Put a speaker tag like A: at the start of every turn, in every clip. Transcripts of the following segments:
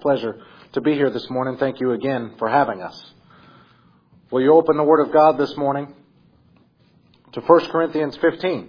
A: pleasure to be here this morning. Thank you again for having us. Will you open the Word of God this morning to 1 Corinthians 15,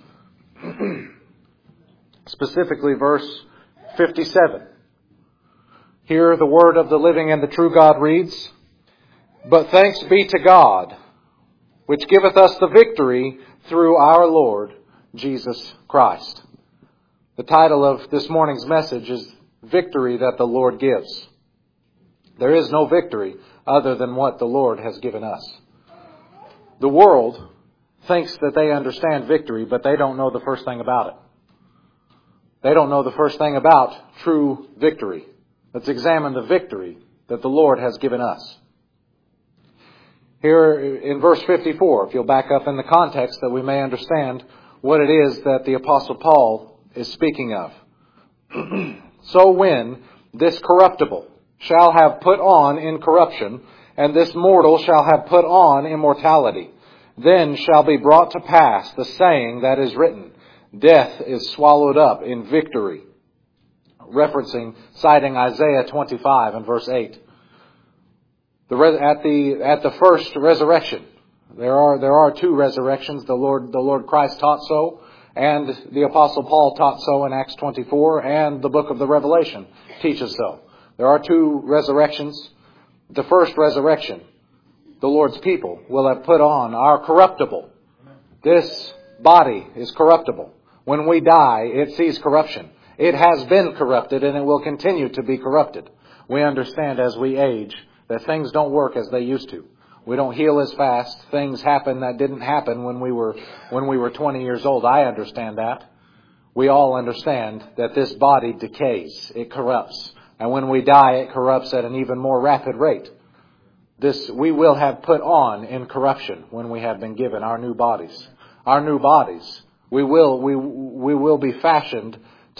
A: specifically verse 57. Here the Word of the living and the true God reads, "But thanks be to God, which giveth us the victory through our Lord Jesus Christ." The title of this morning's message is Victory That the Lord Gives. There is no victory other than what the Lord has given us. The world thinks that they understand victory, but they don't know the first thing about it. They don't know the first thing about true victory. Let's examine the victory that the Lord has given us. Here in verse 54, if you'll back up in the context that we may understand what it is that the Apostle Paul is speaking of. "So when this corruptible shall have put on incorruption, and this mortal shall have put on immortality, then shall be brought to pass the saying that is written, Death is swallowed up in victory." Citing Isaiah 25 and verse 8. At the first resurrection, there are two resurrections. The Lord Christ taught so, and the Apostle Paul taught so in Acts 24, and the book of the Revelation teaches so. There are two resurrections. The first resurrection, the Lord's people will have put on our corruptible. This body is corruptible. When we die, it sees corruption. It has been corrupted, and it will continue to be corrupted. We understand as we age that things don't work as they used to. We don't heal as fast. Things happen that didn't happen when we were 20 years old. I understand that. We all understand that this body decays. It corrupts. And when we die, it corrupts at an even more rapid rate. We will have put on incorruption when we have been given our new bodies. Our new bodies. We will be fashioned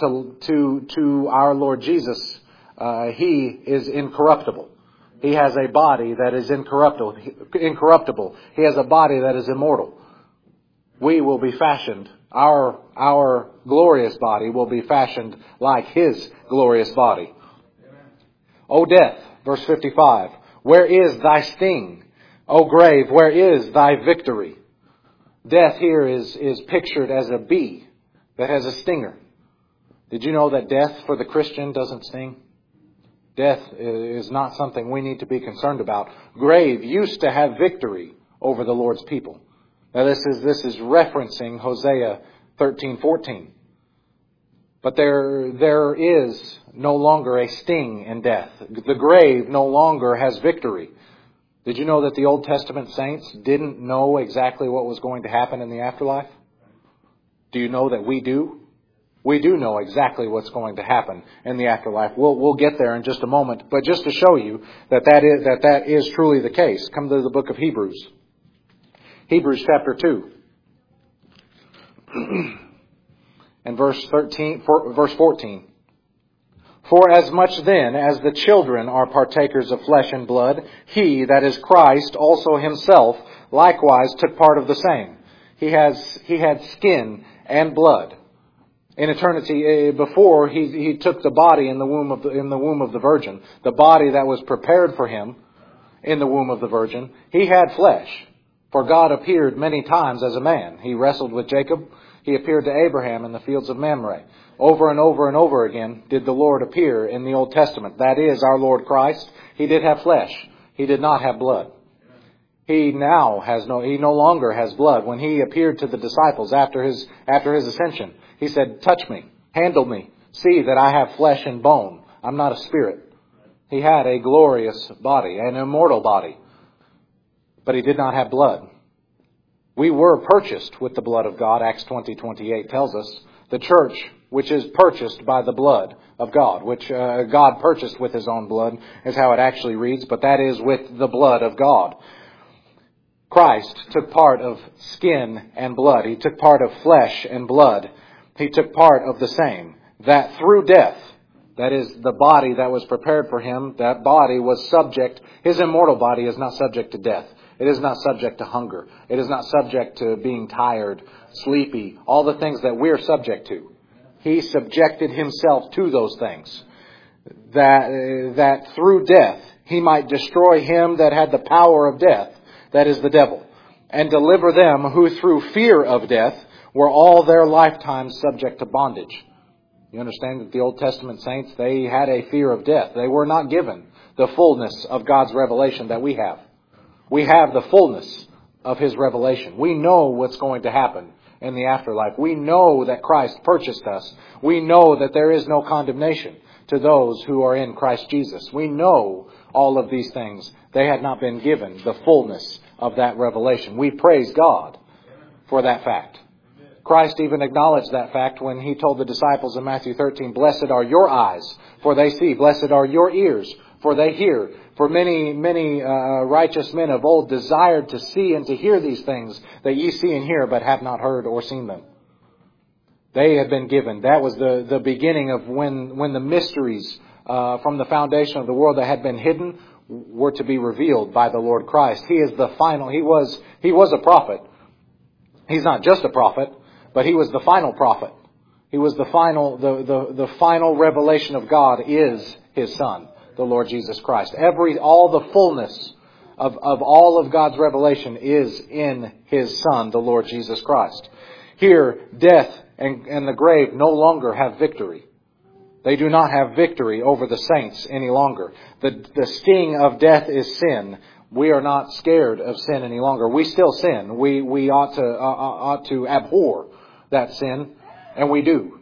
A: to our Lord Jesus. He is incorruptible. He has a body that is incorruptible. He has a body that is immortal. We will be fashioned. Our glorious body will be fashioned like His glorious body. O death, verse 55, where is thy sting? O grave, where is thy victory? Death here is pictured as a bee that has a stinger. Did you know that death for the Christian doesn't sting? Death is not something we need to be concerned about. Grave used to have victory over the Lord's people. Now this is referencing Hosea 13:14. But there is no longer a sting in death. The grave no longer has victory. Did you know that the Old Testament saints didn't know exactly what was going to happen in the afterlife? Do you know that we do? We do know exactly what's going to happen in the afterlife. We'll get there in just a moment. But just to show you that is truly the case, come to the book of Hebrews. Hebrews chapter 2. And verse 14. "For as much then as the children are partakers of flesh and blood, He, that is Christ, also Himself likewise took part of the same." He had skin and blood. In eternity, before he took the body in the womb of the Virgin, the body that was prepared for Him in the womb of the Virgin, He had flesh. For God appeared many times as a man. He wrestled with Jacob. He appeared to Abraham in the fields of Mamre. Over and over and over again did the Lord appear in the Old Testament. That is our Lord Christ. He did have flesh. He did not have blood. He no longer has blood. When He appeared to the disciples after his ascension, He said, "Touch me, handle me, see that I have flesh and bone. I'm not a spirit." He had a glorious body, an immortal body. But He did not have blood. We were purchased with the blood of God, Acts 20:28 tells us. The church, which is purchased by the blood of God, which God purchased with His own blood, is how it actually reads, but that is with the blood of God. Christ took part of skin and blood. He took part of flesh and blood. He took part of the same. That through death, that is the body that was prepared for Him, that body was subject, His immortal body is not subject to death. It is not subject to hunger. It is not subject to being tired, sleepy, all the things that we're subject to. He subjected Himself to those things. that through death He might destroy him that had the power of death, that is the devil, and deliver them who through fear of death were all their lifetime subject to bondage. You understand that the Old Testament saints, they had a fear of death. They were not given the fullness of God's revelation that we have. We have the fullness of His revelation. We know what's going to happen in the afterlife. We know that Christ purchased us. We know that there is no condemnation to those who are in Christ Jesus. We know all of these things. They had not been given the fullness of that revelation. We praise God for that fact. Christ even acknowledged that fact when He told the disciples in Matthew 13, "Blessed are your eyes, for they see. Blessed are your ears, for they hear. For many righteous men of old desired to see and to hear these things that ye see and hear, but have not heard or seen them." They had been given. That was the beginning of when the mysteries from the foundation of the world that had been hidden were to be revealed by the Lord Christ. He is the final. He was a prophet. He's not just a prophet, but He was the final prophet. He was the final revelation of God is His Son, the Lord Jesus Christ. All the fullness of all of God's revelation is in His Son, the Lord Jesus Christ. Here, death and the grave no longer have victory. They do not have victory over the saints any longer. The sting of death is sin. We are not scared of sin any longer. We still sin. We ought to abhor that sin, and we do.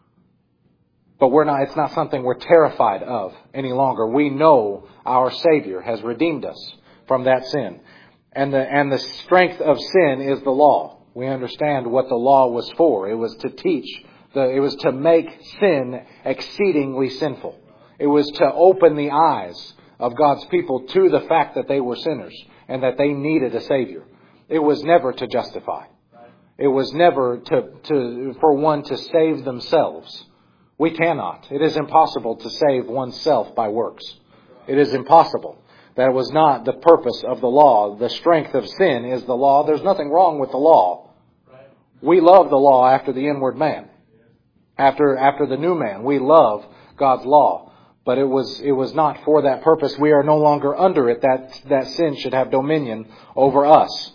A: But it's not something we're terrified of any longer. We know our Savior has redeemed us from that sin. And the strength of sin is the law. We understand what the law was for. It was to teach. It was to make sin exceedingly sinful. It was to open the eyes of God's people to the fact that they were sinners and that they needed a Savior. It was never to justify. It was never for one to save themselves. We cannot. It is impossible to save oneself by works. It is impossible. That was not the purpose of the law. The strength of sin is the law. There's nothing wrong with the law. We love the law after the inward man. After the new man. We love God's law. But it was not for that purpose. We are no longer under it. That sin should have dominion over us.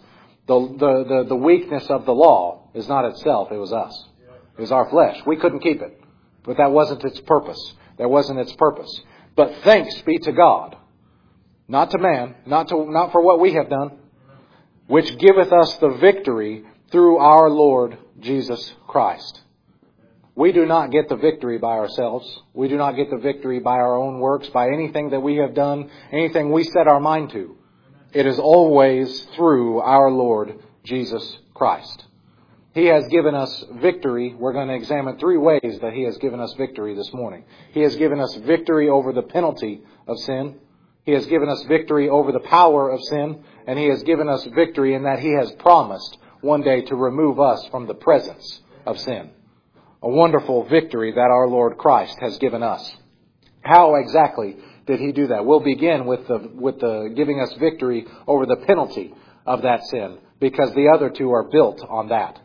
A: The weakness of the law is not itself. It was us. It was our flesh. We couldn't keep it. But that wasn't its purpose. That wasn't its purpose. But thanks be to God. Not to man. Not for what we have done. Which giveth us the victory through our Lord Jesus Christ. We do not get the victory by ourselves. We do not get the victory by our own works, by anything that we have done, anything we set our mind to. It is always through our Lord Jesus Christ. He has given us victory. We're going to examine 3 ways that He has given us victory this morning. He has given us victory over the penalty of sin. He has given us victory over the power of sin. And He has given us victory in that He has promised one day to remove us from the presence of sin. A wonderful victory that our Lord Christ has given us. How exactly did He do that? We'll begin with the giving us victory over the penalty of that sin, because the other two are built on that.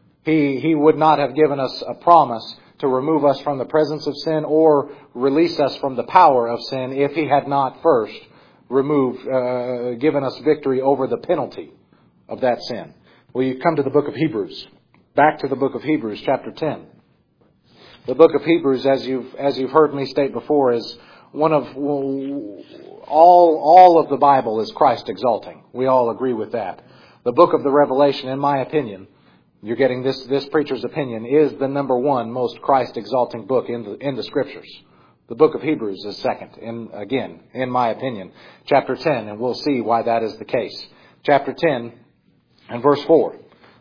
A: He would not have given us a promise to remove us from the presence of sin or release us from the power of sin if He had not first given us victory over the penalty of that sin. Well, you come to the book of Hebrews. Back to the book of Hebrews, chapter 10. The book of Hebrews, as you've heard me state before, is one of all of the Bible is Christ exalting. We all agree with that. The book of the Revelation, in my opinion, you're getting this preacher's opinion, is the number 1 most Christ exalting book in the Scriptures. The book of Hebrews is second, in my opinion. Chapter 10, and we'll see why that is the case. Chapter 10 and verse 4.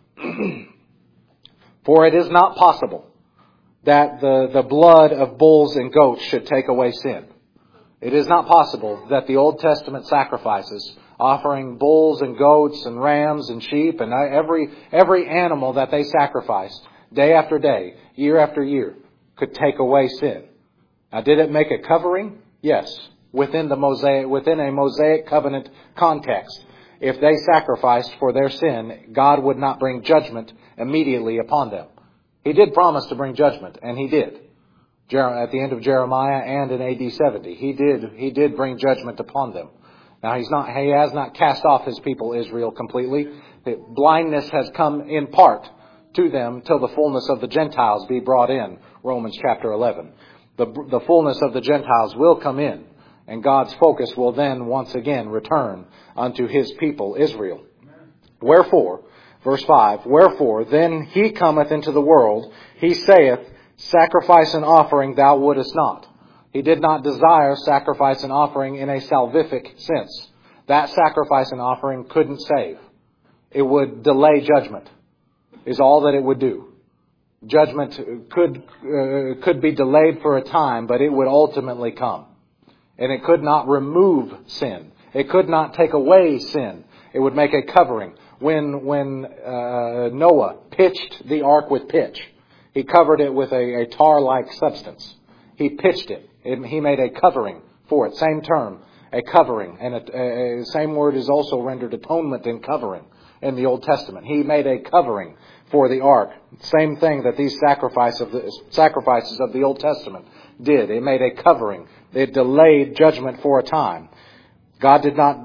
A: For it is not possible that the blood of bulls and goats should take away sin. It is not possible that the Old Testament sacrifices, offering bulls and goats and rams and sheep and every animal that they sacrificed day after day, year after year, could take away sin. Now, did it make a covering? Yes, within a Mosaic covenant context. If they sacrificed for their sin, God would not bring judgment immediately upon them. He did promise to bring judgment, and He did. at the end of Jeremiah and in AD 70. He did bring judgment upon them. Now he has not cast off his people Israel completely. The blindness has come in part to them till the fullness of the Gentiles be brought in. Romans chapter 11. The fullness of the Gentiles will come in, and God's focus will then once again return unto his people Israel. Wherefore, verse 5, wherefore then he cometh into the world, he saith, sacrifice and offering thou wouldest not. He did not desire sacrifice and offering in a salvific sense. That sacrifice and offering couldn't save. It would delay judgment, is all that it would do. Judgment could be delayed for a time, but it would ultimately come. And it could not remove sin. It could not take away sin. It would make a covering. When Noah pitched the ark with pitch, he covered it with a tar-like substance. He pitched it. He made a covering for it. Same term, a covering. And same word is also rendered atonement and covering in the Old Testament. He made a covering for the ark. Same thing that these sacrifices of the Old Testament did. It made a covering. It delayed judgment for a time. God did not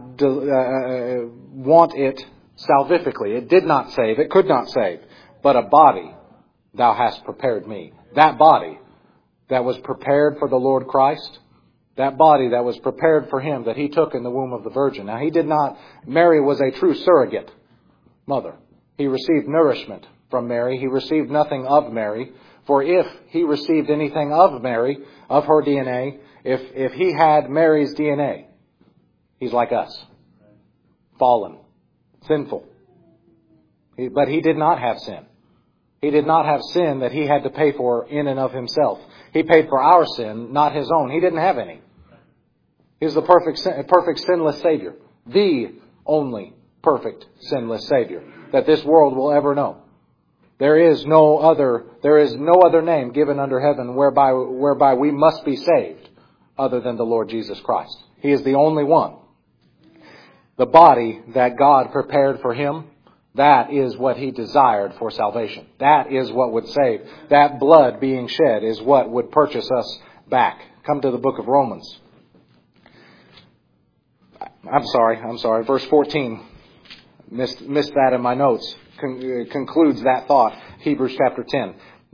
A: want it salvifically. It did not save. It could not save. But a body thou hast prepared me. That body that was prepared for the Lord Christ, that body that was prepared for him that he took in the womb of the Virgin. Now Mary was a true surrogate mother. He received nourishment from Mary. He received nothing of Mary. For if he received anything of Mary, of her DNA, if he had Mary's DNA, he's like us. Fallen. Sinful. But he did not have sin. He did not have sin that he had to pay for in and of himself. He paid for our sin, not his own. He didn't have any. He was the perfect sinless Savior. The only perfect sinless Savior that this world will ever know. There is no other name given under heaven whereby we must be saved other than the Lord Jesus Christ. He is the only one. The body that God prepared for him, that is what he desired for salvation. That is what would save. That blood being shed is what would purchase us back. Come to the book of Romans. I'm sorry. Verse 14. Missed that in my notes. Concludes that thought. Hebrews chapter 10.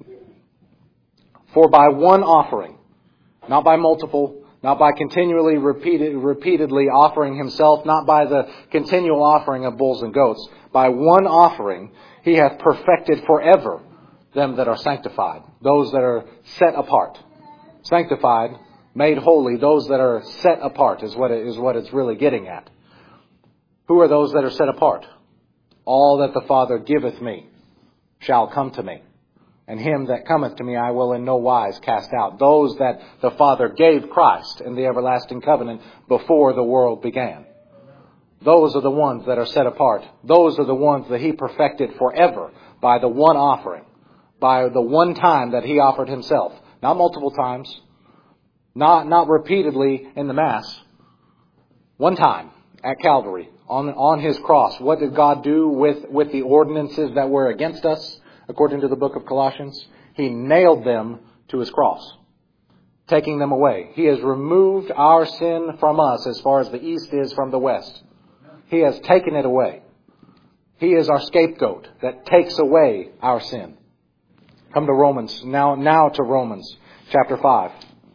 A: For by one offering, not by multiple, not by continually repeatedly offering himself, not by the continual offering of bulls and goats, by one offering he hath perfected forever them that are sanctified, those that are set apart. Sanctified, made holy, those that are set apart is what it's really getting at. Who are those that are set apart? All that the Father giveth me shall come to me. And him that cometh to me I will in no wise cast out. Those that the Father gave Christ in the everlasting covenant before the world began. Those are the ones that are set apart. Those are the ones that he perfected forever by the one offering. By the one time that he offered himself. Not multiple times. Not repeatedly in the Mass. One time at Calvary. On his cross. What did God do with the ordinances that were against us? According to the book of Colossians, he nailed them to his cross, taking them away. He has removed our sin from us as far as the east is from the west. He has taken it away. He is our scapegoat that takes away our sin. Come to Romans, now to Romans chapter 5.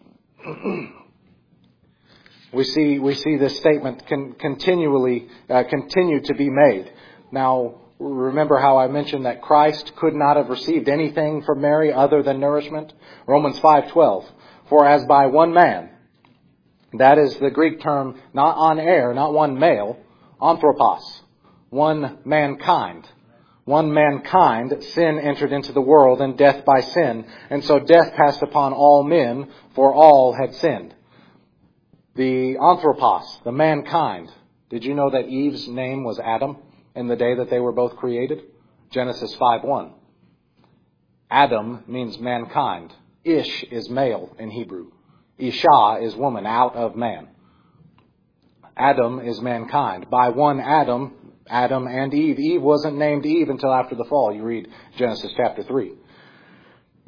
A: We see this statement continue to be made. Now, remember how I mentioned that Christ could not have received anything from Mary other than nourishment? Romans 5:12. For as by one man, that is the Greek term, not on air, not one male, anthropos, one mankind. One mankind, sin entered into the world, and death by sin. And so death passed upon all men, for all had sinned. The anthropos, the mankind. Did you know that Eve's name was Adam in the day that they were both created? Genesis 5:1. Adam means mankind. Ish is male in Hebrew. Isha is woman, out of man. Adam is mankind. By one Adam and Eve. Eve wasn't named Eve until after the fall. You read Genesis chapter 3.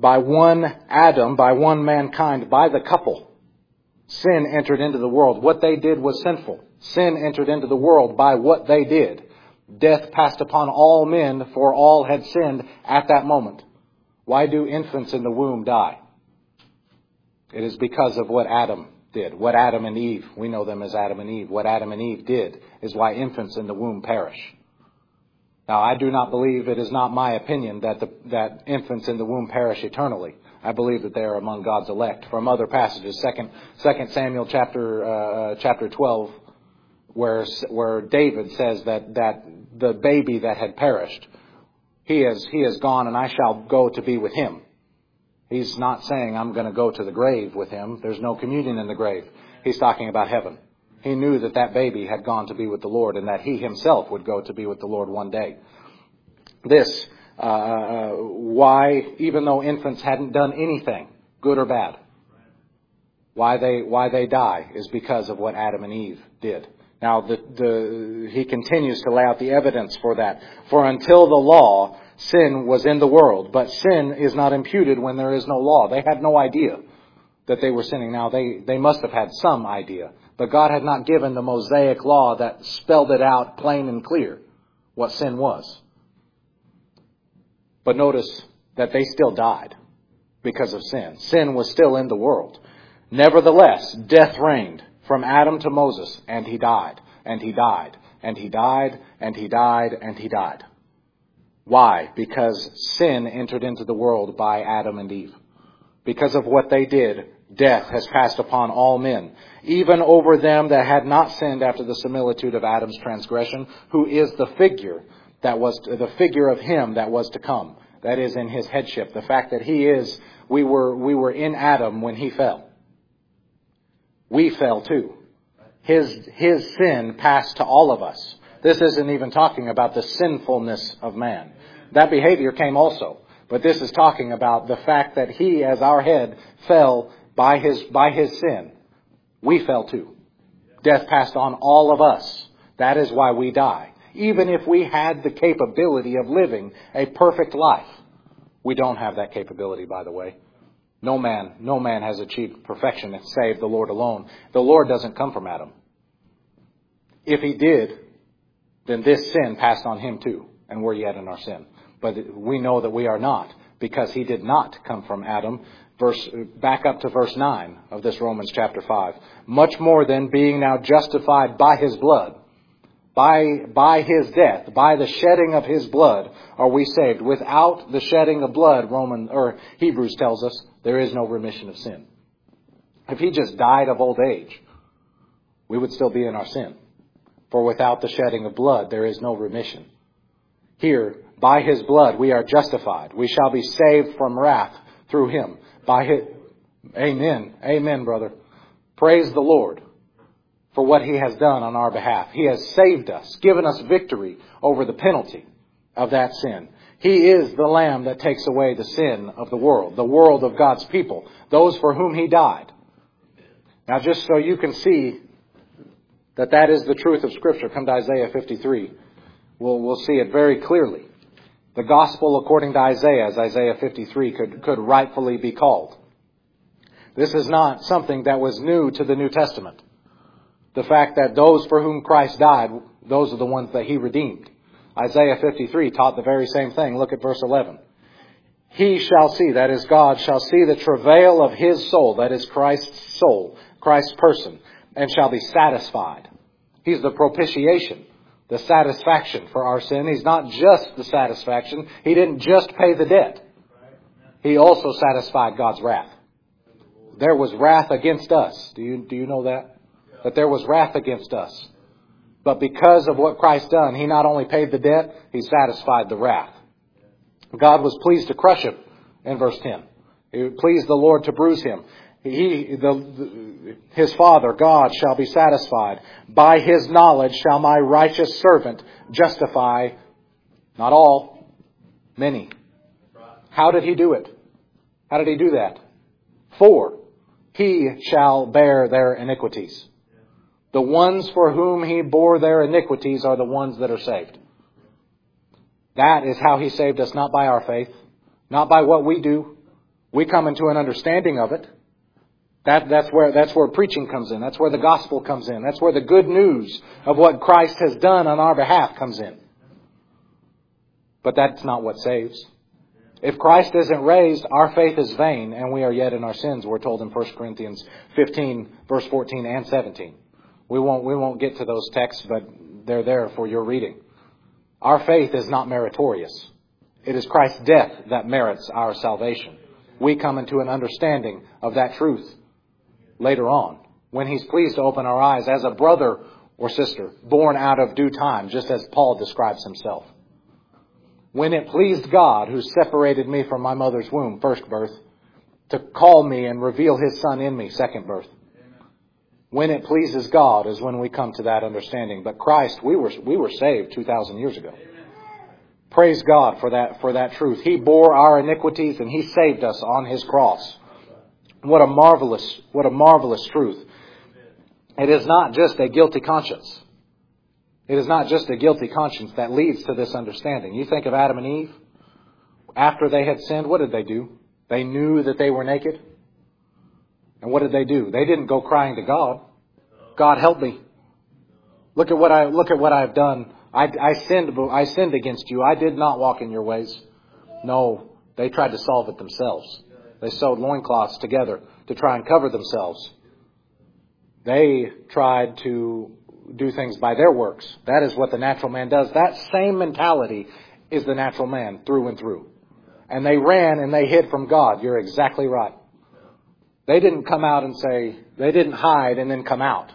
A: by one Adam, by one mankind, by the couple, sin entered into the world. What they did was sinful. Sin entered into the world by what they did. Death passed upon all men, for all had sinned at that moment. Why do infants in the womb die? It is because of what Adam did. What Adam and Eve, we know them as Adam and Eve. What Adam and Eve did is why infants in the womb perish. Now, I do not believe, it is not my opinion that infants in the womb perish eternally. I believe that they are among God's elect. From other passages, 2 Samuel chapter 12, where David says that the baby that had perished, he is gone and I shall go to be with him. He's not saying I'm going to go to the grave with him. There's no communion in the grave. He's talking about heaven. He knew that baby had gone to be with the Lord and that he himself would go to be with the Lord one day. This, why, even though infants hadn't done anything, good or bad, why they die is because of what Adam and Eve did. Now, he continues to lay out the evidence for that. For until the law, sin was in the world, but sin is not imputed when there is no law. They had no idea that they were sinning. Now, they must have had some idea. But God had not given the Mosaic law that spelled it out plain and clear what sin was. But notice that they still died because of sin. Sin was still in the world. Nevertheless, death reigned from Adam to Moses, and he died, and he died, and he died, and he died, and he died. Why? Because sin entered into the world by Adam and Eve. Because of what they did, death has passed upon all men, even over them that had not sinned after the similitude of Adam's transgression, who is the figure of him that was to come. That is, in his headship. The fact that we were in Adam when he fell. We fell too. His sin passed to all of us. This isn't even talking about the sinfulness of man. That behavior came also. But this is talking about the fact that he, as our head, fell by his sin. We fell too. Death passed on all of us. That is why we die. Even if we had the capability of living a perfect life. We don't have that capability, by the way. No man has achieved perfection save the Lord alone. The Lord doesn't come from Adam. If he did, then this sin passed on him too, and we're yet in our sin. But we know that we are not, because he did not come from Adam. Back up to verse 9 of this Romans chapter 5. Much more than being now justified by his blood, by his death, by the shedding of his blood, are we saved. Without the shedding of blood, Hebrews tells us, there is no remission of sin. If he just died of old age, we would still be in our sin. For without the shedding of blood, there is no remission. Here, by his blood, we are justified. We shall be saved from wrath through him. Amen. Amen, brother. Praise the Lord for what he has done on our behalf. He has saved us, given us victory over the penalty of that sin. He is the Lamb that takes away the sin of the world of God's people, those for whom he died. Now, just so you can see that is the truth of Scripture, come to Isaiah 53. We'll see it very clearly. The gospel according to Isaiah, as Isaiah 53 could rightfully be called. This is not something that was new to the New Testament. The fact that those for whom Christ died, those are the ones that he redeemed. Isaiah 53 taught the very same thing. Look at verse 11. He shall see, that is God, shall see the travail of his soul, that is Christ's soul, Christ's person, and shall be satisfied. He's the propitiation, the satisfaction for our sin. He's not just the satisfaction. He didn't just pay the debt. He also satisfied God's wrath. There was wrath against us. Do you know that? That there was wrath against us. But because of what Christ done, he not only paid the debt, he satisfied the wrath. God was pleased to crush him in verse 10. He pleased the Lord to bruise him. His Father, God, shall be satisfied. By his knowledge shall my righteous servant justify, not all, many. How did he do it? How did he do that? For he shall bear their iniquities. The ones for whom he bore their iniquities are the ones that are saved. That is how he saved us, not by our faith, not by what we do, We come into an understanding of it. That's where preaching comes in. That's where the gospel comes in. That's where the good news of what Christ has done on our behalf comes in. But that's not what saves. If Christ isn't raised, our faith is vain and we are yet in our sins, we're told in 1 Corinthians 15, verse 14 and 17. We won't get to those texts, but they're there for your reading. Our faith is not meritorious. It is Christ's death that merits our salvation. We come into an understanding of that truth later on, when He's pleased to open our eyes as a brother or sister born out of due time, just as Paul describes himself. When it pleased God, who separated me from my mother's womb, first birth, to call me and reveal His Son in me, second birth. When it pleases God is when we come to that understanding. But Christ, we were saved 2,000 years ago. Praise God for that truth. He bore our iniquities and He saved us on His cross. What a marvelous truth. It is not just a guilty conscience. It is not just a guilty conscience that leads to this understanding. You think of Adam and Eve. After they had sinned, what did they do? They knew that they were naked. And what did they do? They didn't go crying to God. God, help me. Look at what I've done. I sinned against you. I did not walk in your ways. No, they tried to solve it themselves. They sewed loincloths together to try and cover themselves. They tried to do things by their works. That is what the natural man does. That same mentality is the natural man through and through. And they ran and they hid from God. You're exactly right. They didn't come out and say, they didn't hide and then come out.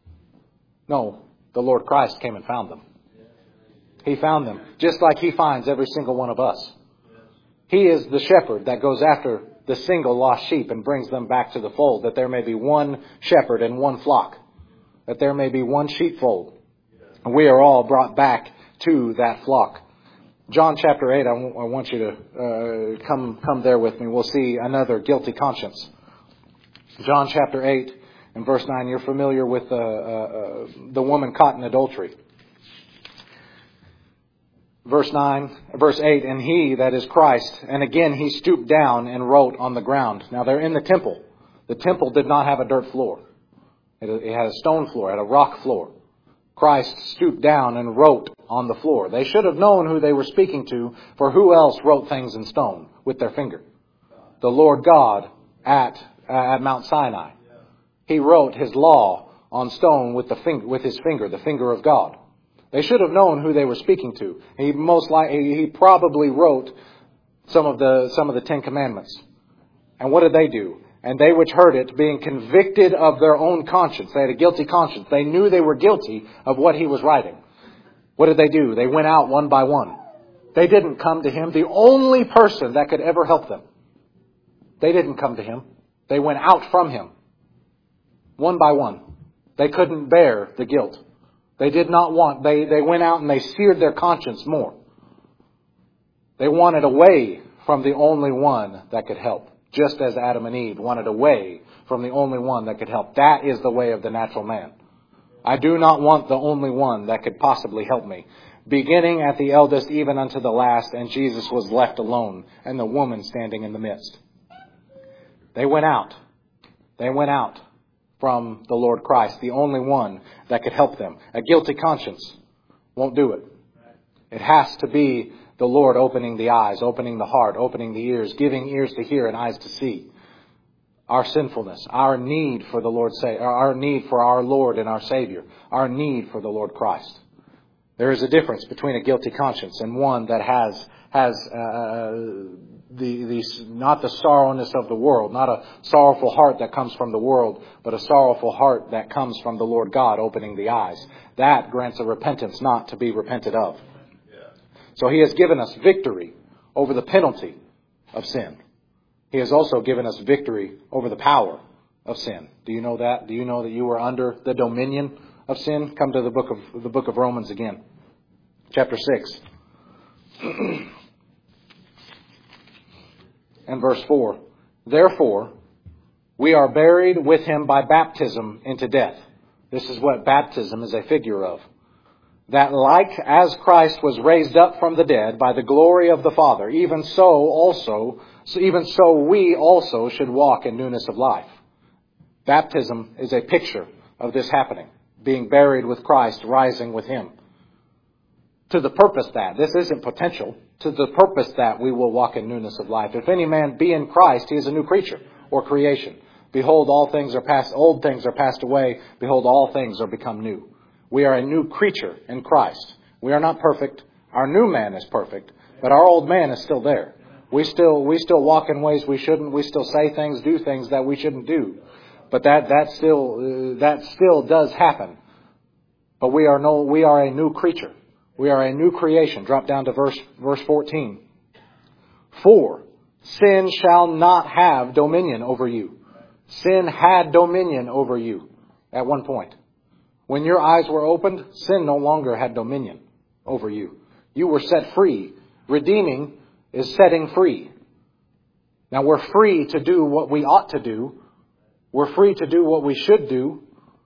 A: No, the Lord Christ came and found them. He found them, just like He finds every single one of us. He is the shepherd that goes after the single lost sheep and brings them back to the fold, that there may be one shepherd and one flock, that there may be one sheepfold. And we are all brought back to that flock. John chapter 8, I want you to come there with me. We'll see another guilty conscience. John chapter 8 and verse 9, you're familiar with the woman caught in adultery. Verse 8, and He, that is Christ, and again He stooped down and wrote on the ground. Now they're in the temple. The temple did not have a dirt floor. It had a stone floor, it had a rock floor. Christ stooped down and wrote on the floor. They should have known who they were speaking to, for who else wrote things in stone with their finger? The Lord God at Mount Sinai. He wrote His law on stone with His finger, the finger of God. They should have known who they were speaking to. He probably wrote some of the Ten Commandments. And what did they do? And they which heard it, being convicted of their own conscience. They had a guilty conscience. They knew they were guilty of what He was writing. What did they do? They went out one by one. They didn't come to Him, the only person that could ever help them. They didn't come to Him. They went out from Him. One by one. They couldn't bear the guilt. They did not want, they went out and they seared their conscience more. They wanted away from the only one that could help. Just as Adam and Eve wanted away from the only one that could help. That is the way of the natural man. I do not want the only one that could possibly help me. Beginning at the eldest, even unto the last, and Jesus was left alone, and the woman standing in the midst. They went out. They went out from the Lord Christ, the only one that could help them. A guilty conscience won't do it. It has to be the Lord opening the eyes, opening the heart, opening the ears, giving ears to hear and eyes to see. Our sinfulness, our need for the Lord's sake, our need for our Lord and our Savior, our need for the Lord Christ. There is a difference between a guilty conscience and one that has not the sorrowness of the world, not a sorrowful heart that comes from the world, but a sorrowful heart that comes from the Lord God opening the eyes. That grants a repentance not to be repented of. So He has given us victory over the penalty of sin. He has also given us victory over the power of sin. Do you know that? Do you know that you are under the dominion of sin? Come to the book of Romans again. Chapter 6. And verse 4. Therefore, we are buried with Him by baptism into death. This is what baptism is a figure of. that like as Christ was raised up from the dead by the glory of the Father, even so we also should walk in newness of life. Baptism is a picture of this happening, being buried with Christ, rising with Him. To the purpose that, this isn't potential, to the purpose that we will walk in newness of life. If any man be in Christ, he is a new creature or creation. Behold, old things are passed away. Behold, all things are become new. We are a new creature in Christ. We are not perfect. Our new man is perfect, but our old man is still there. We still walk in ways we shouldn't. We still say things, do things that we shouldn't do. But that still does happen. But we are a new creature. We are a new creation. Drop down to verse 14. For sin shall not have dominion over you. Sin had dominion over you at one point. When your eyes were opened, sin no longer had dominion over you. You were set free. Redeeming is setting free. Now we're free to do what we ought to do. We're free to do what we should do.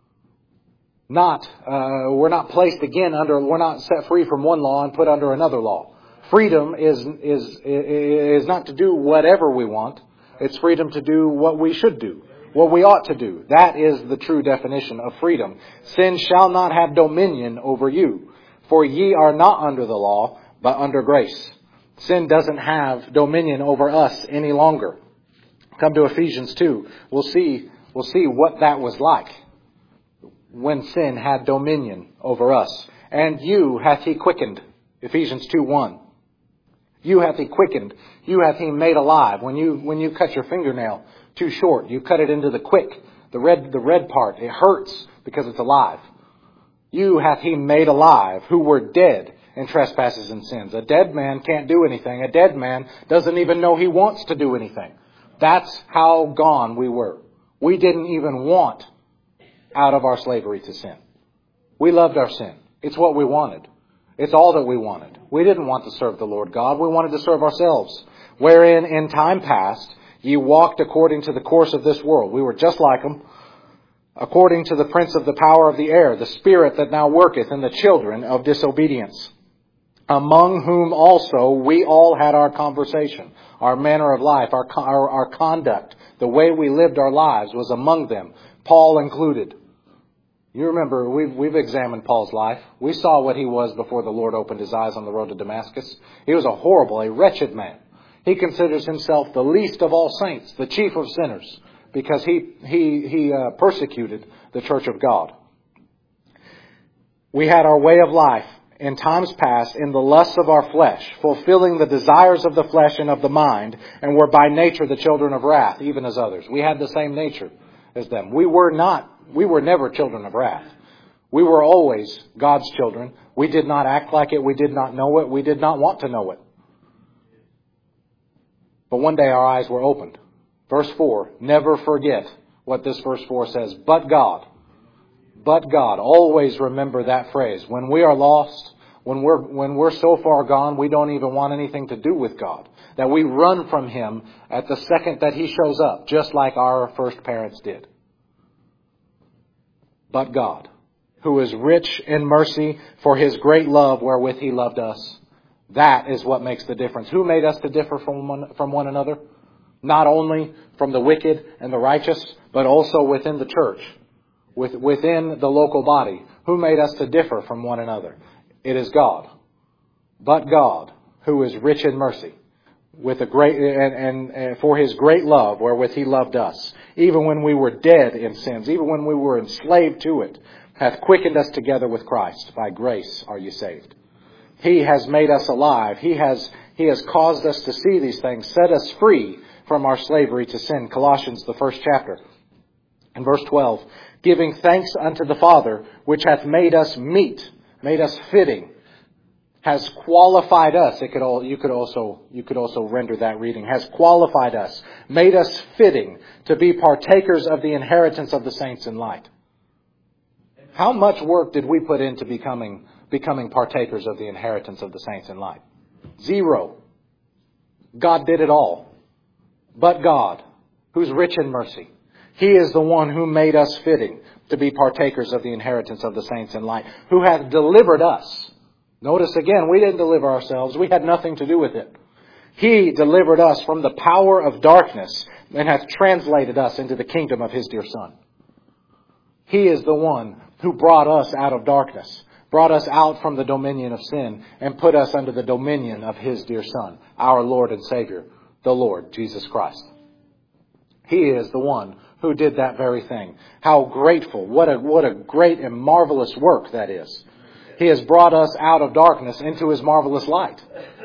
A: We're not placed again we're not set free from one law and put under another law. Freedom is not to do whatever we want. It's freedom to do what we should do, what we ought to do. That is the true definition of freedom. Sin shall not have dominion over you, for ye are not under the law, but under grace. Sin doesn't have dominion over us any longer. Come to Ephesians 2. We'll see what that was like when sin had dominion over us. And you hath He quickened. Ephesians 2:1. You hath He quickened. You hath He made alive. When you cut your fingernail too short, you cut it into the quick, the red part. It hurts because it's alive. You hath He made alive, who were dead in trespasses and sins. A dead man can't do anything. A dead man doesn't even know he wants to do anything. That's how gone we were. We didn't even want out of our slavery to sin. We loved our sin. It's what we wanted. It's all that we wanted. We didn't want to serve the Lord God. We wanted to serve ourselves. Wherein in time past ye walked according to the course of this world. We were just like them. According to the prince of the power of the air, the spirit that now worketh in the children of disobedience. Among whom also we all had our conversation, our manner of life, our conduct, the way we lived our lives was among them, Paul included. You remember, we've examined Paul's life. We saw what he was before the Lord opened his eyes on the road to Damascus. He was a wretched man. He considers himself the least of all saints, the chief of sinners, because he persecuted the church of God. We had our way of life in times past in the lusts of our flesh, fulfilling the desires of the flesh and of the mind, and were by nature the children of wrath, even as others. We had the same nature as them. We were never children of wrath. We were always God's children. We did not act like it. We did not know it. We did not want to know it. But one day our eyes were opened. Verse 4, never forget what this verse 4 says. But God. Always remember that phrase. When we are lost, when we're so far gone, we don't even want anything to do with God. That we run from Him at the second that He shows up, just like our first parents did. But God, who is rich in mercy for His great love wherewith He loved us. That is what makes the difference. Who made us to differ from one another? Not only from the wicked and the righteous, but also within the church. Within the local body. Who made us to differ from one another? It is God. But God, who is rich in mercy, with a great and for His great love wherewith He loved us, even when we were dead in sins, even when we were enslaved to it, hath quickened us together with Christ. By grace are you saved. He has made us alive. He has caused us to see these things, set us free from our slavery to sin. Colossians, the 1st chapter. In verse 12, giving thanks unto the Father, which hath made us meet, made us fitting, has qualified us. You could also render that reading. Has qualified us, made us fitting to be partakers of the inheritance of the saints in light. How much work did we put into becoming partakers of the inheritance of the saints in light? 0. God did it all. But God, who's rich in mercy, He is the one who made us fitting to be partakers of the inheritance of the saints in light, who hath delivered us. Notice again, we didn't deliver ourselves. We had nothing to do with it. He delivered us from the power of darkness and hath translated us into the kingdom of His dear Son. He is the one who brought us out of darkness, brought us out from the dominion of sin, and put us under the dominion of His dear Son, our Lord and Savior, the Lord Jesus Christ. He is the one who did that very thing. How grateful. What a great and marvelous work that is. He has brought us out of darkness into His marvelous light.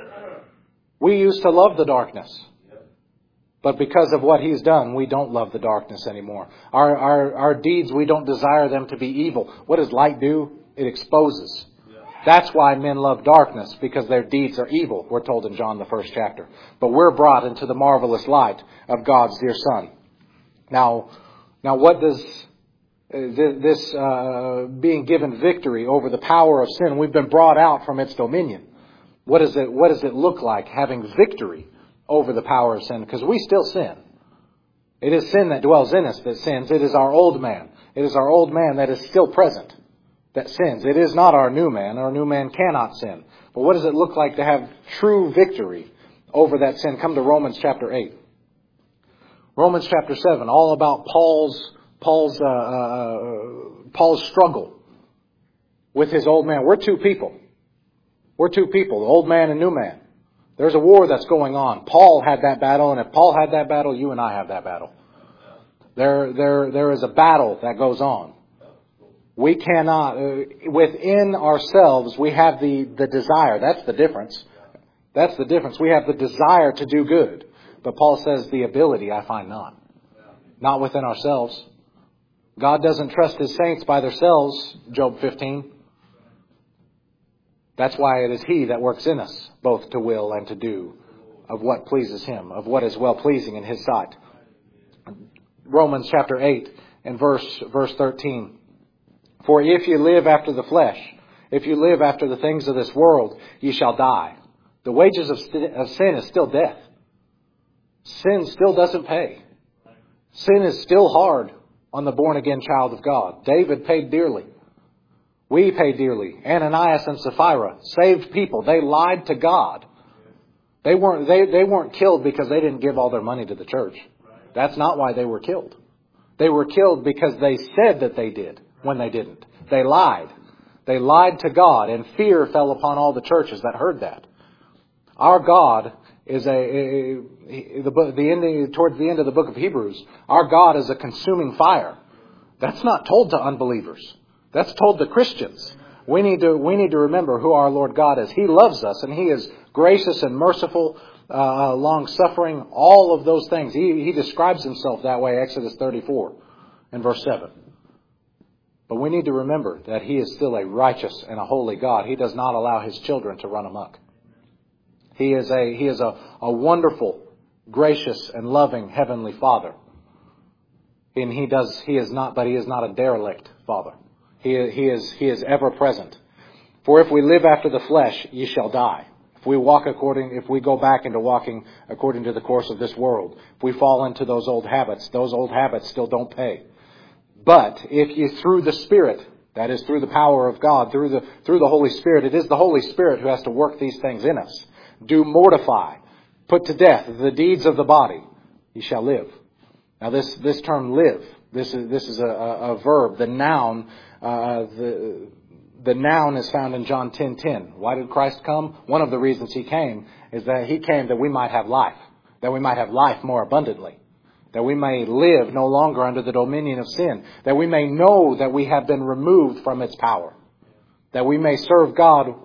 A: We used to love the darkness. But because of what He's done, we don't love the darkness anymore. Our deeds, we don't desire them to be evil. What does light do? It exposes. That's why men love darkness, because their deeds are evil, we're told in John the 1st chapter. But we're brought into the marvelous light of God's dear Son. Now what does this being given victory over the power of sin? We've been brought out from its dominion. What does it look like having victory over the power of sin? Because we still sin. It is sin that dwells in us that sins. It is our old man. It is our old man that is still present that sins. It is not our new man. Our new man cannot sin. But what does it look like to have true victory over that sin? Come to Romans chapter 8. Romans chapter 7, all about Paul's struggle with his old man. We're two people. We're two people, the old man and new man. There's a war that's going on. Paul had that battle, and if Paul had that battle, you and I have that battle. There is a battle that goes on. We cannot, within ourselves, we have the desire. That's the difference. That's the difference. We have the desire to do good. But Paul says the ability I find not. Not within ourselves. God doesn't trust His saints by themselves, Job 15. That's why it is He that works in us, both to will and to do of what pleases Him, of what is well-pleasing in His sight. Romans chapter 8 and verse 13. For if you live after the flesh, if you live after the things of this world, ye shall die. The wages of sin is still death. Sin still doesn't pay. Sin is still hard on the born-again child of God. David paid dearly. We paid dearly. Ananias and Sapphira saved people. They lied to God. They weren't killed because they didn't give all their money to the church. That's not why they were killed. They were killed because they said that they did when they didn't. They lied. They lied to God, and fear fell upon all the churches that heard that. Our God is towards the end of the book of Hebrews, our God is a consuming fire. That's not told to unbelievers. That's told to Christians. We need to remember who our Lord God is. He loves us, and He is gracious and merciful, long-suffering, all of those things. He describes Himself that way, Exodus 34 and verse 7. But we need to remember that He is still a righteous and a holy God. He does not allow His children to run amok. He is a wonderful, gracious, and loving Heavenly Father. And He is not a derelict Father. He is ever present. For if we live after the flesh, ye shall die. If we go back into walking according to the course of this world, if we fall into those old habits still don't pay. But if you through the Spirit, that is through the power of God, through the Holy Spirit, it is the Holy Spirit who has to work these things in us. Do mortify, put to death the deeds of the body, ye shall live. Now this term live, this is a verb. The noun, the noun is found in John 10:10. Why did Christ come? One of the reasons He came is that He came that we might have life, that we might have life more abundantly, that we may live no longer under the dominion of sin, that we may know that we have been removed from its power, that we may serve God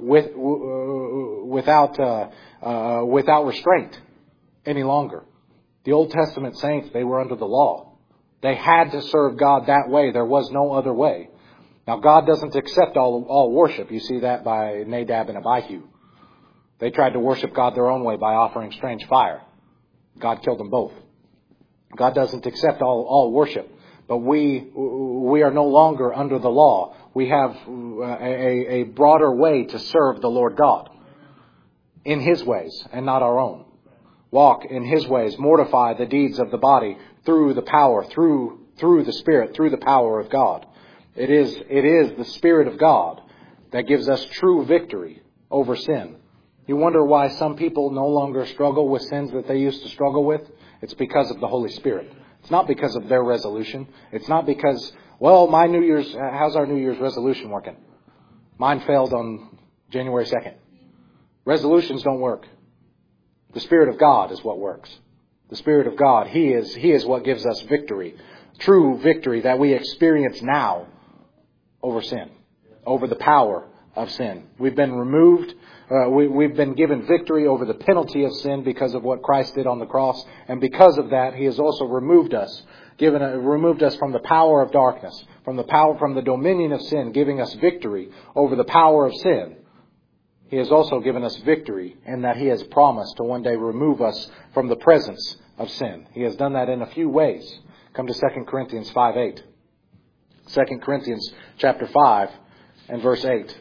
A: without restraint any longer. The Old Testament saints, they were under the law. They had to serve God that way. There was no other way. Now, God doesn't accept all worship. You see that by Nadab and Abihu. They tried to worship God their own way by offering strange fire. God killed them both. God doesn't accept all worship. But we are no longer under the law. We have a broader way to serve the Lord God in His ways and not our own. Walk in His ways. Mortify the deeds of the body through the power, through through the Spirit, through the power of God. It is the Spirit of God that gives us true victory over sin. You wonder why some people no longer struggle with sins that they used to struggle with? It's because of the Holy Spirit. It's not because of their resolution. It's not because, well, how's our New Year's resolution working? Mine failed on January 2nd. Resolutions don't work. The Spirit of God is what works. The Spirit of God, He is what gives us victory. True victory that we experience now over sin. Over the power of sin. We've been removed. We've been given victory over the penalty of sin because of what Christ did on the cross. And because of that, He has also removed us. Removed us from the power of darkness. From the dominion of sin, giving us victory over the power of sin. He has also given us victory in that He has promised to one day remove us from the presence of sin. He has done that in a few ways. Come to 2 Corinthians 5:8. 2 Corinthians chapter 5 and verse 8.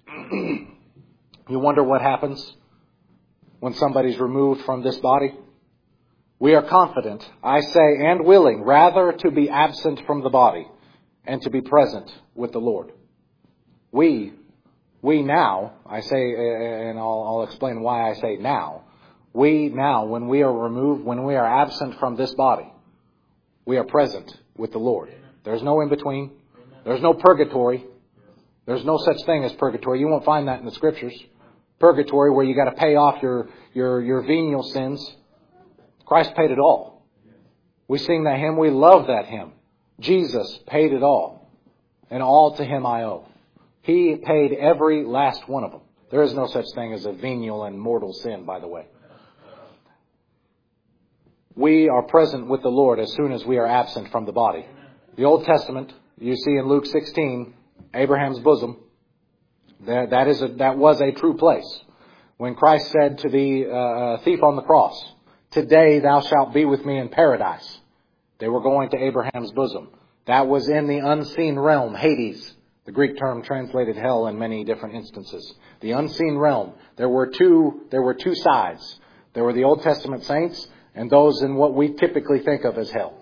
A: You wonder what happens when somebody's removed from this body? We are confident, I say, and willing, rather to be absent from the body and to be present with the Lord. We now, I say, and I'll explain why I say now. We now, when we are removed, when we are absent from this body, we are present with the Lord. There's no in between. There's no purgatory. There's no such thing as purgatory. You won't find that in the Scriptures. Purgatory, where you got to pay off your venial sins. Christ paid it all. We sing that hymn. We love that hymn. Jesus paid it all, and all to Him I owe. He paid every last one of them. There is no such thing as a venial and mortal sin, by the way. We are present with the Lord as soon as we are absent from the body. The Old Testament, you see in Luke 16, Abraham's bosom, that was a true place. When Christ said to the thief on the cross, "Today thou shalt be with me in paradise," they were going to Abraham's bosom. That was in the unseen realm, Hades. The Greek term translated hell in many different instances. The unseen realm. There were two sides. There were the Old Testament saints and those in what we typically think of as hell.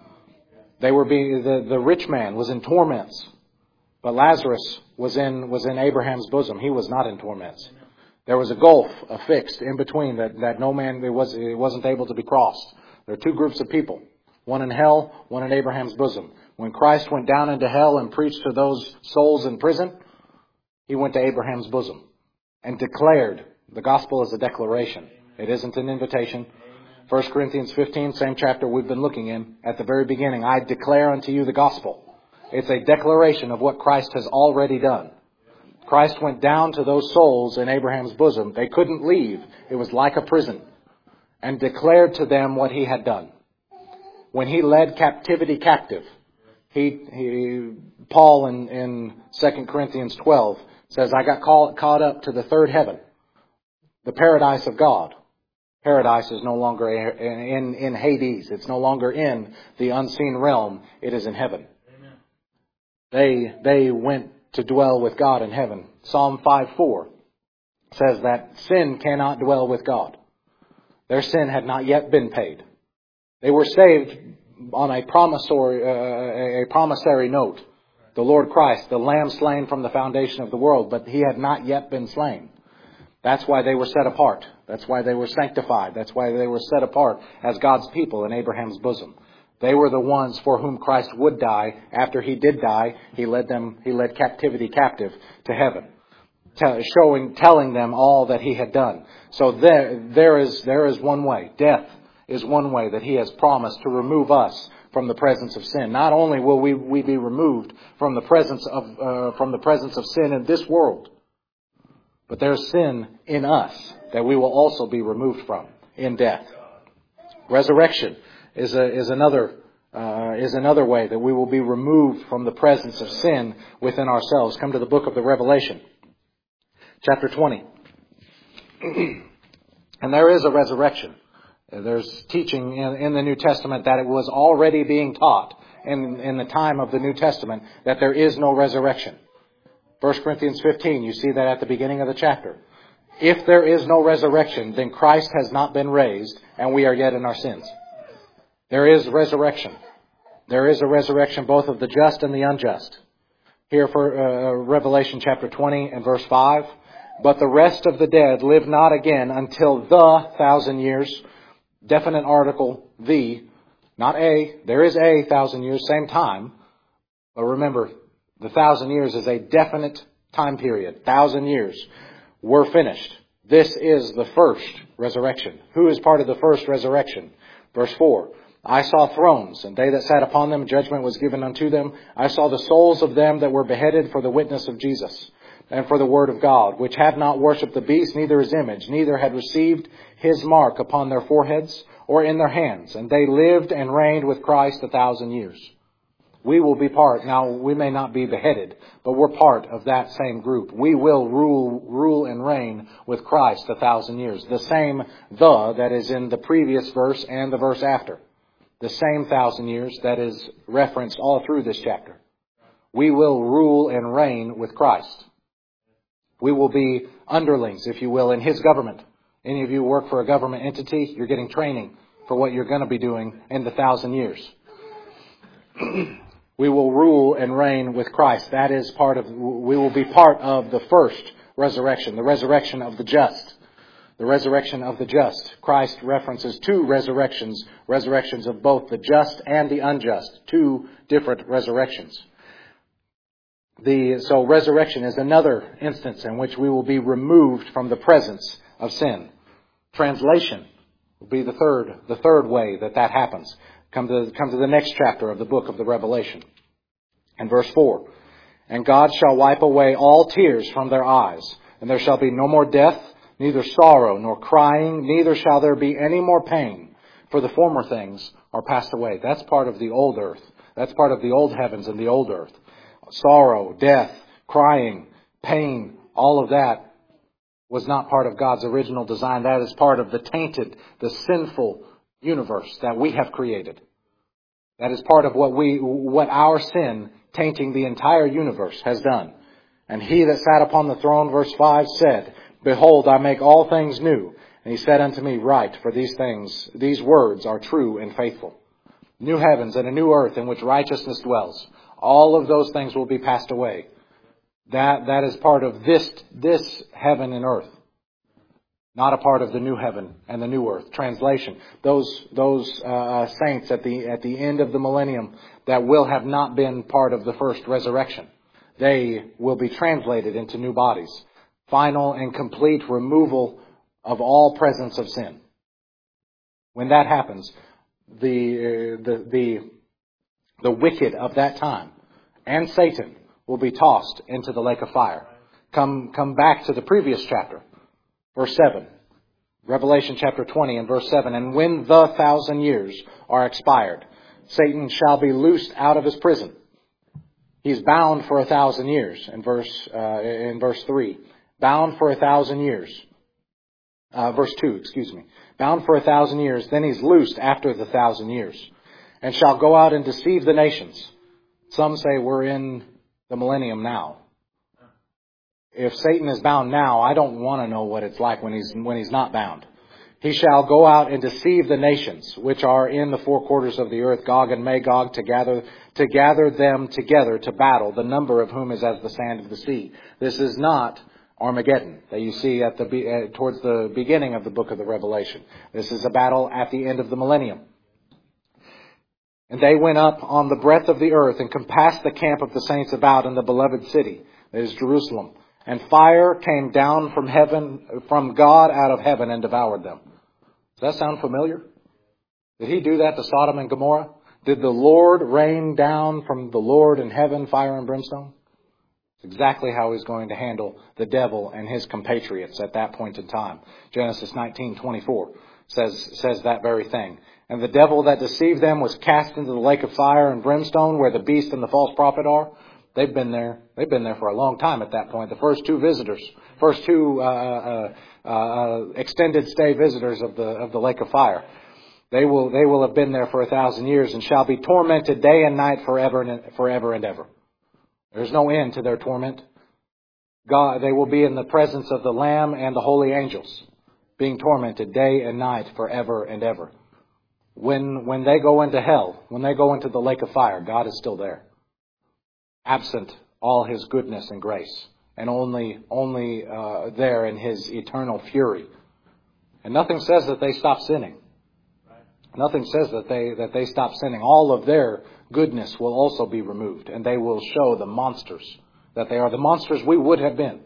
A: The rich man was in torments, but Lazarus was in Abraham's bosom. He was not in torments. There was a gulf affixed in between that no man it wasn't able to be crossed. There are two groups of people. One in hell, one in Abraham's bosom. When Christ went down into hell and preached to those souls in prison, He went to Abraham's bosom and declared. The gospel is a declaration. It isn't an invitation. 1 Corinthians 15, same chapter we've been looking in, at the very beginning, I declare unto you the gospel. It's a declaration of what Christ has already done. Christ went down to those souls in Abraham's bosom. They couldn't leave. It was like a prison. And declared to them what He had done. When He led captivity captive, Paul in 2 Corinthians 12 says, I got caught up to the third heaven, the paradise of God. Paradise is no longer in Hades. It's no longer in the unseen realm. It is in heaven. Amen. They went to dwell with God in heaven. Psalm 5:4 says that sin cannot dwell with God. Their sin had not yet been paid. They were saved on a promissory note. The Lord Christ, the Lamb slain from the foundation of the world, but He had not yet been slain. That's why they were set apart. That's why they were sanctified. That's why they were set apart as God's people in Abraham's bosom. They were the ones for whom Christ would die. After He did die, He led captivity captive to heaven, telling them all that He had done. So there is one way. Death is one way that He has promised to remove us from the presence of sin. Not only will we be removed from the presence of sin in this world, but there's sin in us that we will also be removed from in death. Resurrection is another way that we will be removed from the presence of sin within ourselves. Come to the book of the Revelation, chapter 20. And there is a resurrection. There's teaching in the New Testament that it was already being taught in the time of the New Testament that there is no resurrection. 1 Corinthians 15, you see that at the beginning of the chapter. If there is no resurrection, then Christ has not been raised and we are yet in our sins. There is resurrection. There is a resurrection both of the just and the unjust. Here for Revelation chapter 20 and verse 5. But the rest of the dead live not again until the 1,000 years. Definite article, the, not a. There is a 1,000 years, same time. But remember, the 1,000 years is a definite time period. 1,000 years. We're finished. This is the first resurrection. Who is part of the first resurrection? Verse 4. I saw thrones, and they that sat upon them, judgment was given unto them. I saw the souls of them that were beheaded for the witness of Jesus, and for the word of God, which had not worshipped the beast, neither his image, neither had received his mark upon their foreheads or in their hands. And they lived and reigned with Christ 1,000 years. We will be part. Now, we may not be beheaded, but we're part of that same group. We will rule and reign with Christ 1,000 years. The same that is in the previous verse and the verse after. The same 1,000 years that is referenced all through this chapter. We will rule and reign with Christ. We will be underlings, if you will, in His government. Any of you work for a government entity, you're getting training for what you're going to be doing in the 1,000 years. We will rule and reign with Christ. That is we will be part of the first resurrection, the resurrection of the just. The resurrection of the just. Christ references two resurrections of both the just and the unjust. Two different resurrections. So resurrection is another instance in which we will be removed from the presence of sin. Translation will be the third way that happens. Come to the next chapter of the book of the Revelation. And verse 4. And God shall wipe away all tears from their eyes, and there shall be no more death, neither sorrow nor crying, neither shall there be any more pain, for the former things are passed away. That's part of the old earth. That's part of the old heavens and the old earth. Sorrow, death, crying, pain, all of that was not part of God's original design. That is part of the tainted, the sinful universe that we have created. That is part of what our sin, tainting the entire universe, has done. And He that sat upon the throne, verse 5, said, Behold, I make all things new. And He said unto me, Write, for these words are true and faithful. New heavens and a new earth in which righteousness dwells. All of those things will be passed away. That is part of this heaven and earth. Not a part of the new heaven and the new earth. Translation. Those saints at the end of the millennium that will have not been part of the first resurrection. They will be translated into new bodies. Final and complete removal of all presence of sin. When that happens, the wicked of that time and Satan will be tossed into the lake of fire. Come back to the previous chapter. Verse 7. Revelation chapter 20 and verse 7. And when the 1,000 years are expired, Satan shall be loosed out of his prison. He's bound for 1,000 years in verse 3. Bound for 1,000 years. Verse 2, excuse me. Bound for 1,000 years, then he's loosed after the 1,000 years. And shall go out and deceive the nations. Some say we're in the millennium now. If Satan is bound now, I don't want to know what it's like when he's not bound. He shall go out and deceive the nations, which are in the four quarters of the earth, Gog and Magog, to gather them together to battle, the number of whom is as the sand of the sea. This is not Armageddon that you see towards the beginning of the book of the Revelation. This is a battle at the end of the millennium. And they went up on the breadth of the earth and compassed the camp of the saints about in the beloved city, that is Jerusalem. And fire came down from heaven, from God out of heaven, and devoured them. Does that sound familiar? Did He do that to Sodom and Gomorrah? Did the Lord rain down from the Lord in heaven fire and brimstone? It's exactly how He's going to handle the devil and his compatriots at that point in time. Genesis 19:24 says that very thing. And the devil that deceived them was cast into the lake of fire and brimstone, where the beast and the false prophet are. They've been there for a long time at that point. The first two extended stay visitors of the lake of fire. They will have been there for 1,000 years and shall be tormented day and night forever and ever. There's no end to their torment. They will be in the presence of the Lamb and the holy angels, being tormented day and night forever and ever. When they go into hell, when they go into the lake of fire, God is still there. Absent all His goodness and grace, and only there in His eternal fury. And nothing says that they stop sinning. Nothing says that they stop sinning. All of their goodness will also be removed, and they will show the monsters that they are, the monsters we would have been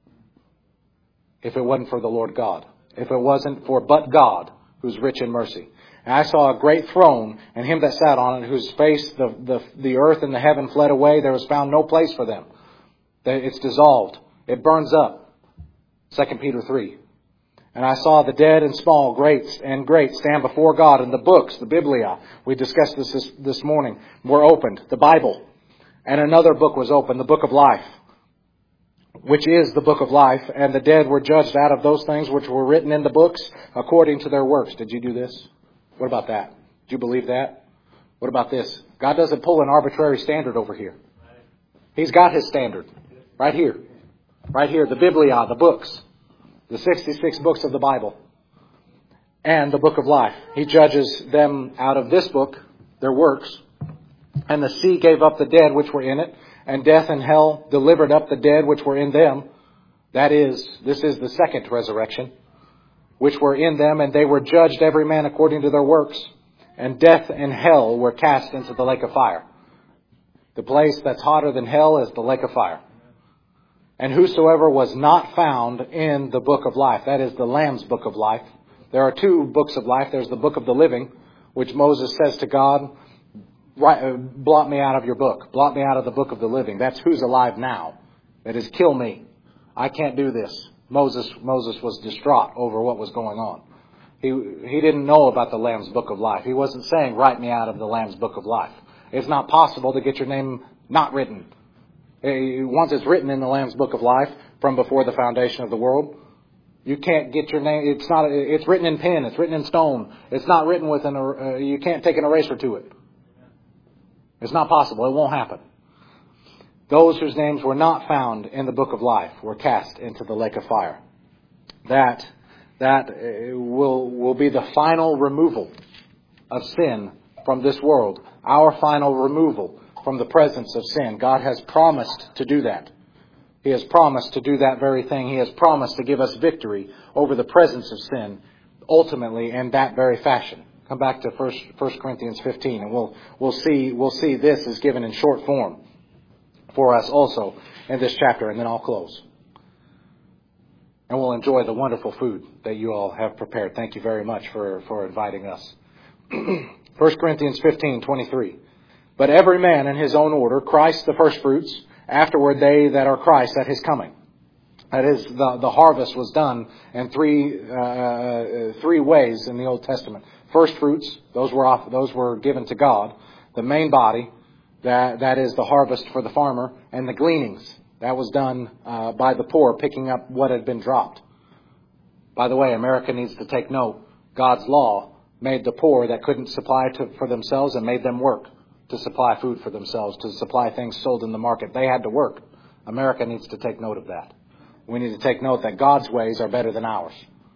A: if it wasn't for the Lord God, if it wasn't for but God, who's rich in mercy. And I saw a great throne, and Him that sat on it, whose face the earth and the heaven fled away. There was found no place for them. It's dissolved. It burns up. 2 Peter 3. And I saw the dead and small, great and great, stand before God, and the books, the Biblia, we discussed this morning, were opened. The Bible. And another book was opened, the book of life, which is the book of life. And the dead were judged out of those things which were written in the books according to their works. Did you do this? What about that? Do you believe that? What about this? God doesn't pull an arbitrary standard over here. He's got His standard. Right here. Right here. The Biblia, the books. The 66 books of the Bible. And the book of life. He judges them out of this book, their works. And the sea gave up the dead which were in it. And death and hell delivered up the dead which were in them. This is the second resurrection. Which were in them, and they were judged every man according to their works. And death and hell were cast into the lake of fire. The place that's hotter than hell is the lake of fire. And whosoever was not found in the book of life, that is the Lamb's book of life. There are two books of life. There's the book of the living, which Moses says to God, blot me out of your book. Blot me out of the book of the living. That's who's alive now. That is, kill me. I can't do this. Moses was distraught over what was going on. He didn't know about the Lamb's book of life. He wasn't saying, write me out of the Lamb's book of life. It's not possible to get your name not written. Once it's written in the Lamb's book of life from before the foundation of the world, you can't get your name. It's written in pen. It's written in stone. It's not written with you can't take an eraser to it. It's not possible. It won't happen. Those whose names were not found in the book of life were cast into the lake of fire. That will be the final removal of sin from this world. Our final removal from the presence of sin. God has promised to do that. He has promised to do that very thing. He has promised to give us victory over the presence of sin, ultimately in that very fashion. Come back to 1 Corinthians 15, and we'll see this is given in short form for us also in this chapter, and then I'll close. And we'll enjoy the wonderful food that you all have prepared. Thank you very much for inviting us. 1 Corinthians 15:23. But every man in his own order, Christ the firstfruits, afterward they that are Christ at His coming. That is, the harvest was done in three ways in the Old Testament. First fruits, those were given to God. The main body, that is the harvest for the farmer, and the gleanings. That was done by the poor, picking up what had been dropped. By the way, America needs to take note. God's law made the poor that couldn't supply for themselves and made them work to supply food for themselves, to supply things sold in the market. They had to work. America needs to take note of that. We need to take note that God's ways are better than ours.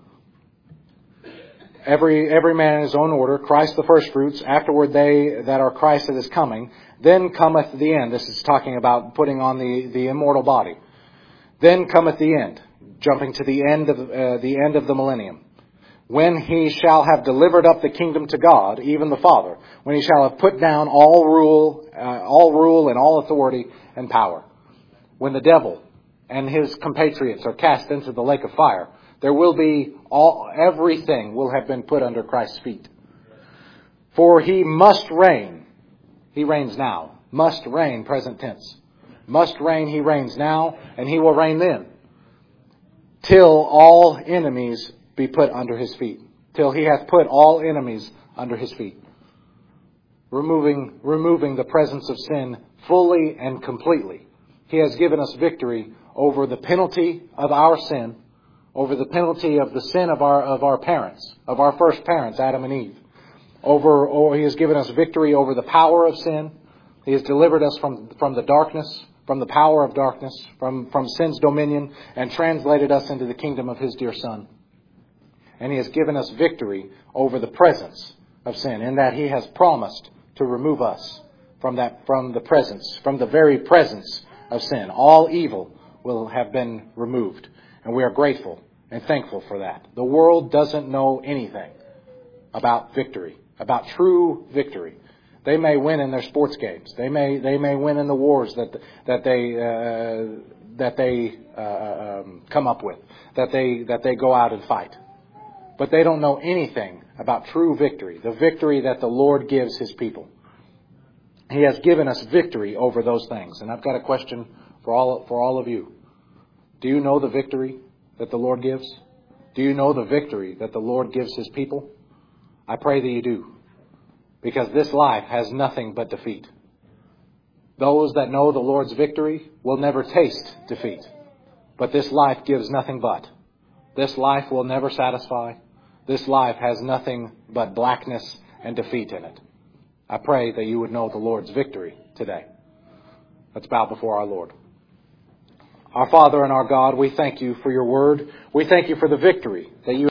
A: Every man in his own order, Christ the firstfruits, afterward they that are Christ at His coming. Then cometh the end. This is talking about putting on the immortal body. Then cometh the end, jumping to the end of the millennium. When He shall have delivered up the kingdom to God, even the Father, when He shall have put down all rule and all authority and power. When the devil and his compatriots are cast into the lake of fire, there will be everything will have been put under Christ's feet. For He must reign. He reigns now. Must reign, present tense. Must reign, He reigns now, and He will reign then. Till all enemies be put under His feet. Till He hath put all enemies under His feet. Removing the presence of sin fully and completely. He has given us victory over the penalty of our sin, over the penalty of the sin of our parents, of our first parents, Adam and Eve. He has given us victory over the power of sin. He has delivered us from the darkness, from the power of darkness, from sin's dominion, and translated us into the kingdom of His dear Son. And He has given us victory over the presence of sin, in that He has promised to remove us from the very presence of sin. All evil will have been removed, and we are grateful and thankful for that. The world doesn't know anything about victory, about true victory. They may win in their sports games. They may win in the wars that they come up with, that they go out and fight. But they don't know anything about true victory, the victory that the Lord gives His people. He has given us victory over those things. And I've got a question for all of you. Do you know the victory that the Lord gives? Do you know the victory that the Lord gives His people? I pray that you do. Because this life has nothing but defeat. Those that know the Lord's victory will never taste defeat. But this life gives nothing but. This life will never satisfy. This life has nothing but blackness and defeat in it. I pray that you would know the Lord's victory today. Let's bow before our Lord. Our Father and our God, we thank You for Your word. We thank You for the victory that You